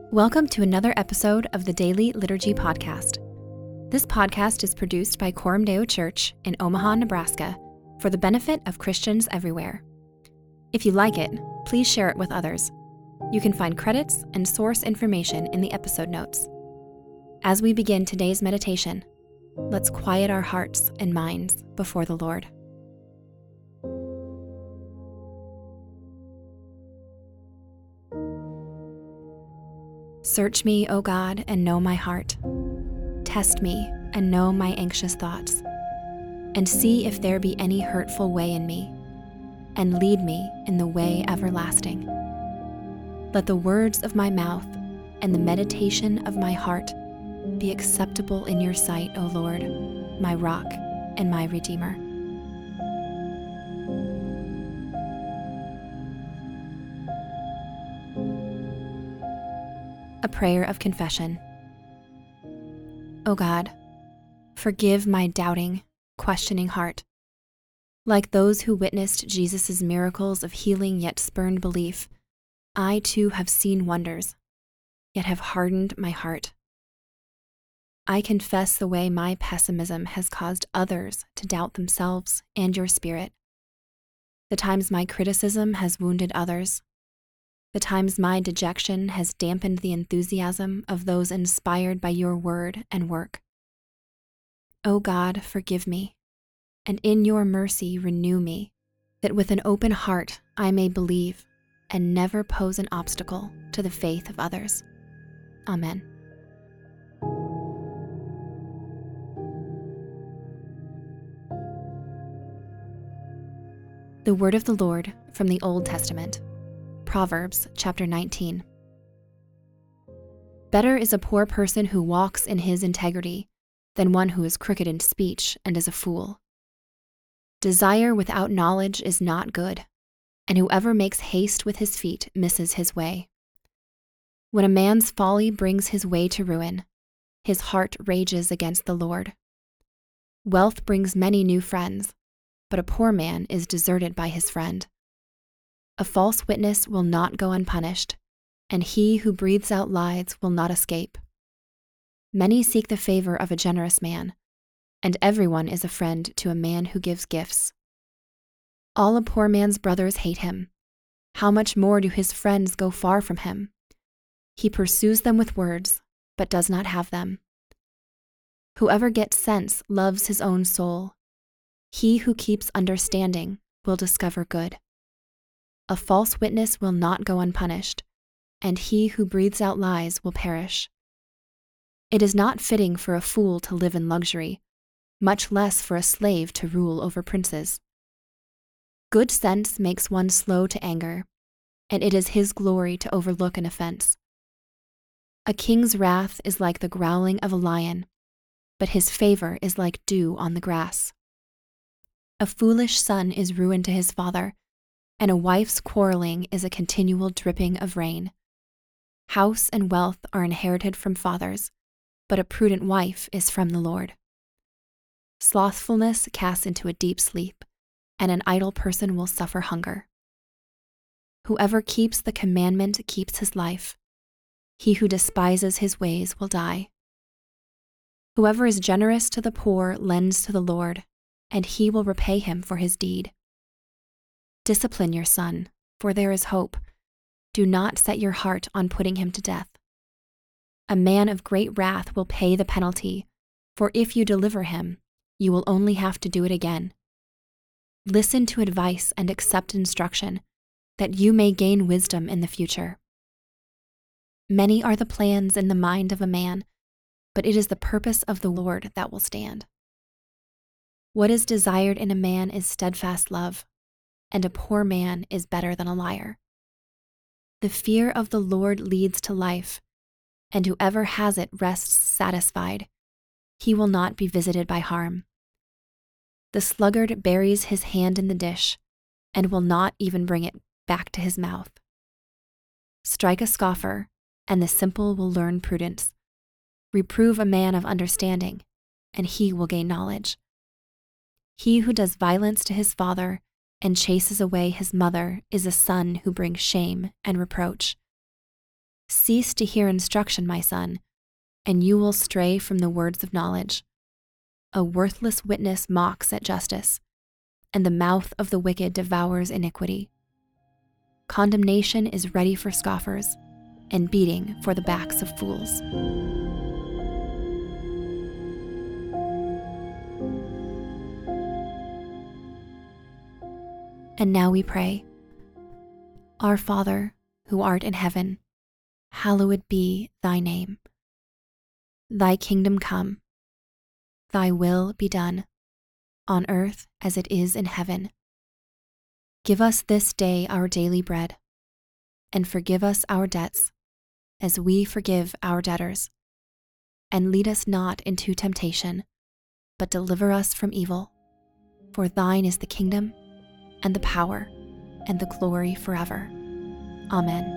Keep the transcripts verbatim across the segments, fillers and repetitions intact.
Welcome to another episode of the Daily Liturgy Podcast. This podcast is produced by Coram Deo Church in Omaha, Nebraska, for the benefit of Christians everywhere. If you like it, please share it with others. You can find credits and source information in the episode notes. As we begin today's meditation, let's quiet our hearts and minds before the Lord. Search me, O God, and know my heart. Test me and know my anxious thoughts, and see if there be any hurtful way in me, and lead me in the way everlasting. Let the words of my mouth and the meditation of my heart be acceptable in your sight, O Lord, my rock and my redeemer. A prayer of confession. O God, forgive my doubting, questioning heart. Like those who witnessed Jesus' miracles of healing yet spurned belief, I too have seen wonders, yet have hardened my heart. I confess the way my pessimism has caused others to doubt themselves and your Spirit. The times my criticism has wounded others. The times my dejection has dampened the enthusiasm of those inspired by your word and work. O God, forgive me, and in your mercy renew me, that with an open heart I may believe and never pose an obstacle to the faith of others. Amen. The word of the Lord from the Old Testament. Proverbs chapter nineteen. Better is a poor person who walks in his integrity than one who is crooked in speech and is a fool. Desire without knowledge is not good, and whoever makes haste with his feet misses his way. When a man's folly brings his way to ruin, his heart rages against the Lord. Wealth brings many new friends, but a poor man is deserted by his friend. A false witness will not go unpunished, and he who breathes out lies will not escape. Many seek the favor of a generous man, and everyone is a friend to a man who gives gifts. All a poor man's brothers hate him. How much more do his friends go far from him? He pursues them with words, but does not have them. Whoever gets sense loves his own soul. He who keeps understanding will discover good. A false witness will not go unpunished, and he who breathes out lies will perish. It is not fitting for a fool to live in luxury, much less for a slave to rule over princes. Good sense makes one slow to anger, and it is his glory to overlook an offense. A king's wrath is like the growling of a lion, but his favor is like dew on the grass. A foolish son is ruin to his father, and a wife's quarreling is a continual dripping of rain. House and wealth are inherited from fathers, but a prudent wife is from the Lord. Slothfulness casts into a deep sleep, and an idle person will suffer hunger. Whoever keeps the commandment keeps his life. He who despises his ways will die. Whoever is generous to the poor lends to the Lord, and he will repay him for his deed. Discipline your son, for there is hope. Do not set your heart on putting him to death. A man of great wrath will pay the penalty, for if you deliver him, you will only have to do it again. Listen to advice and accept instruction, that you may gain wisdom in the future. Many are the plans in the mind of a man, but it is the purpose of the Lord that will stand. What is desired in a man is steadfast love, and a poor man is better than a liar. The fear of the Lord leads to life, and whoever has it rests satisfied. He will not be visited by harm. The sluggard buries his hand in the dish, and will not even bring it back to his mouth. Strike a scoffer, and the simple will learn prudence. Reprove a man of understanding, and he will gain knowledge. He who does violence to his father and chases away his mother is a son who brings shame and reproach. Cease to hear instruction, my son, and you will stray from the words of knowledge. A worthless witness mocks at justice, and the mouth of the wicked devours iniquity. Condemnation is ready for scoffers, and beating for the backs of fools. And now we pray. Our Father, who art in heaven, hallowed be thy name. Thy kingdom come, thy will be done, on earth as it is in heaven. Give us this day our daily bread, and forgive us our debts, as we forgive our debtors. And lead us not into temptation, but deliver us from evil. For thine is the kingdom, and the power, and the glory forever. Amen.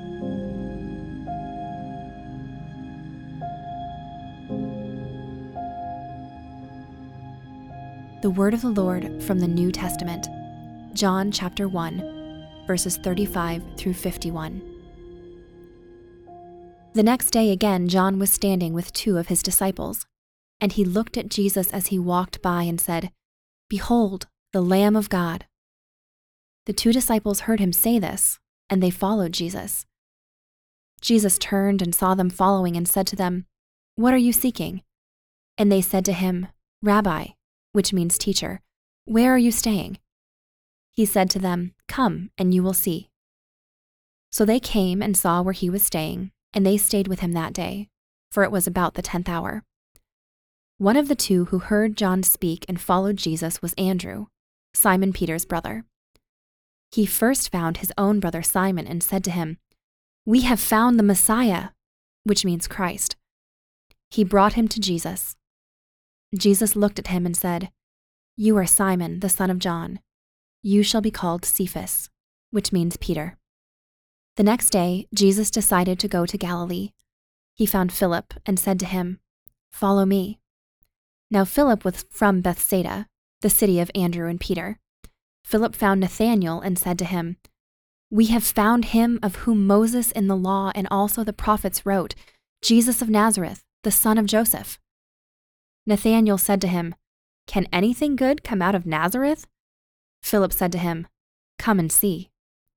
The word of the Lord from the New Testament, John chapter one, verses thirty-five through fifty-one. The next day again, John was standing with two of his disciples, and he looked at Jesus as he walked by and said, "Behold, the Lamb of God." The two disciples heard him say this, and they followed Jesus. Jesus turned and saw them following and said to them, "What are you seeking?" And they said to him, "Rabbi," which means teacher, "where are you staying?" He said to them, "Come, and you will see." So they came and saw where he was staying, and they stayed with him that day, for it was about the tenth hour. One of the two who heard John speak and followed Jesus was Andrew, Simon Peter's brother. He first found his own brother Simon and said to him, "We have found the Messiah," which means Christ. He brought him to Jesus. Jesus looked at him and said, "You are Simon, the son of John. You shall be called Cephas," which means Peter. The next day, Jesus decided to go to Galilee. He found Philip and said to him, "Follow me." Now Philip was from Bethsaida, the city of Andrew and Peter. Philip found Nathanael and said to him, "We have found him of whom Moses in the law and also the prophets wrote, Jesus of Nazareth, the son of Joseph." Nathanael said to him, "Can anything good come out of Nazareth?" Philip said to him, "Come and see."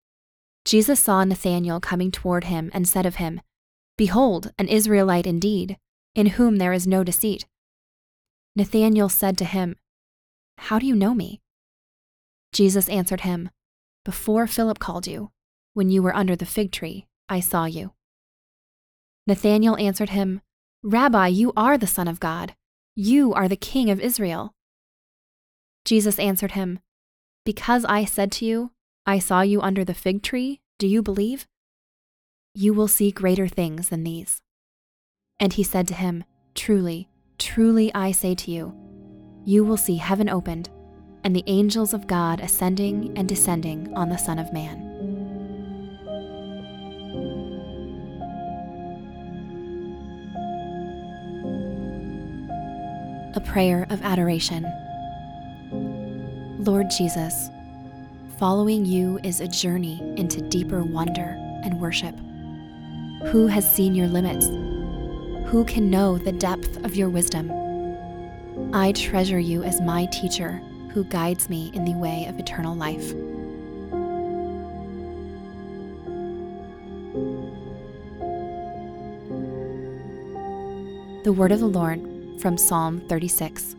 Jesus saw Nathanael coming toward him and said of him, "Behold, an Israelite indeed, in whom there is no deceit." Nathanael said to him, "How do you know me?" Jesus answered him, "Before Philip called you, when you were under the fig tree, I saw you." Nathanael answered him, "Rabbi, you are the Son of God. You are the King of Israel." Jesus answered him, "Because I said to you, I saw you under the fig tree, do you believe? You will see greater things than these." And he said to him, "Truly, truly I say to you, you will see heaven opened, and the angels of God ascending and descending on the Son of Man." A prayer of adoration. Lord Jesus, following you is a journey into deeper wonder and worship. Who has seen your limits? Who can know the depth of your wisdom? I treasure you as my teacher who guides me in the way of eternal life. The word of the Lord from Psalm thirty-six.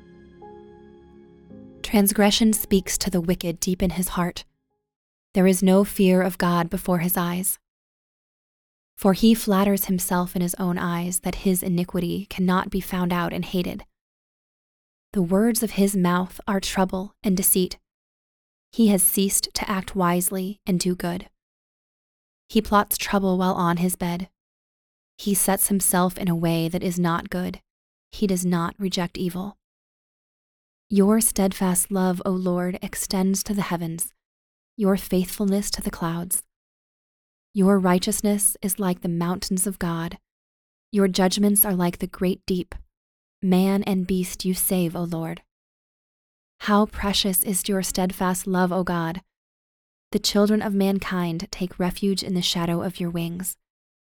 Transgression speaks to the wicked deep in his heart. There is no fear of God before his eyes. For he flatters himself in his own eyes that his iniquity cannot be found out and hated. The words of his mouth are trouble and deceit. He has ceased to act wisely and do good. He plots trouble while on his bed. He sets himself in a way that is not good. He does not reject evil. Your steadfast love, O Lord, extends to the heavens, your faithfulness to the clouds. Your righteousness is like the mountains of God. Your judgments are like the great deep. Man and beast you save, O Lord. How precious is your steadfast love, O God. The children of mankind take refuge in the shadow of your wings.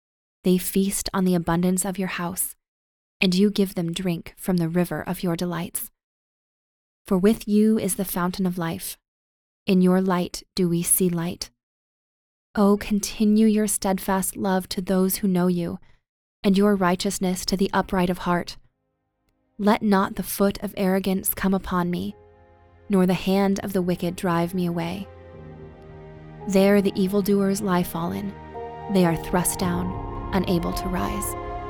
They feast on the abundance of your house, and you give them drink from the river of your delights. For with you is the fountain of life. In your light do we see light. Oh, continue your steadfast love to those who know you, and your righteousness to the upright of heart. Let not the foot of arrogance come upon me, nor the hand of the wicked drive me away. There the evildoers lie fallen. They are thrust down, unable to rise.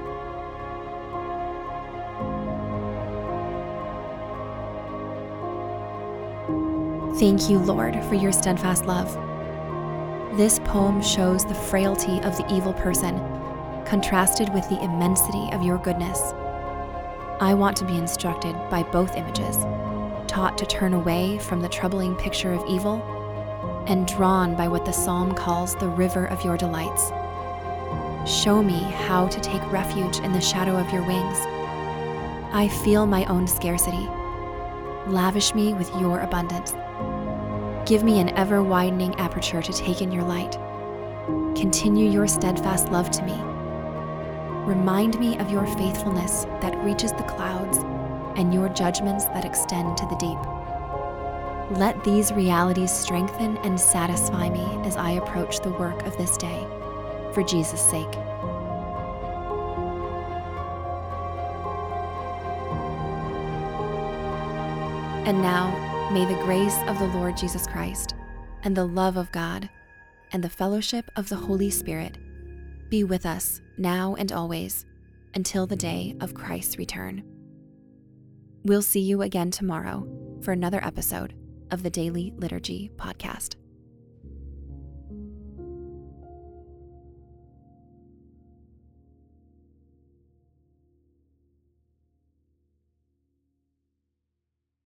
Thank you, Lord, for your steadfast love. This poem shows the frailty of the evil person, contrasted with the immensity of your goodness. I want to be instructed by both images, taught to turn away from the troubling picture of evil, and drawn by what the psalm calls the river of your delights. Show me how to take refuge in the shadow of your wings. I feel my own scarcity. Lavish me with your abundance. Give me an ever-widening aperture to take in your light. Continue your steadfast love to me. Remind me of your faithfulness that reaches the clouds and your judgments that extend to the deep. Let these realities strengthen and satisfy me as I approach the work of this day, for Jesus' sake. And now, may the grace of the Lord Jesus Christ, and the love of God, and the fellowship of the Holy Spirit be with us now and always, until the day of Christ's return. We'll see you again tomorrow for another episode of the Daily Liturgy Podcast.